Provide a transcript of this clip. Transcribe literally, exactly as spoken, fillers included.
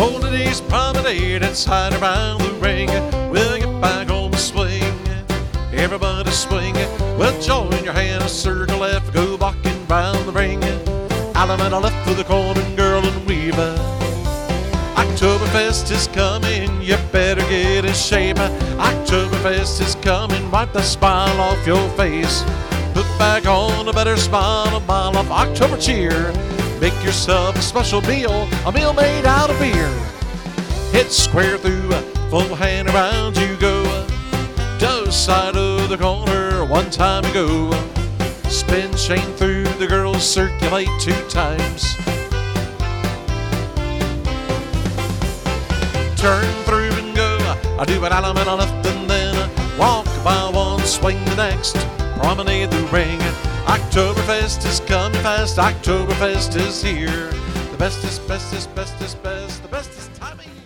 Holding East Promenade inside around the ring. We'll get back on the swing. Everybody swing. Well, join your hand, circle left, go walking round the ring. Alameda left for the corner, girl and Weaver. Oktoberfest is coming, you better get in shape. Oktoberfest is coming, wipe the smile off your face. Put back on a better smile, a mile of October cheer. Make yourself a special meal, a meal made out of beer. Hit square through, full hand around you go. To side of the corner, one time you go. Spin chain through the girls, circulate two times. Turn through and go. I do an Alameda left and then walk by one, swing the next, promenade the ring. Oktoberfest is coming fast, Oktoberfest is here. The best is best is best is best, the best is time of year.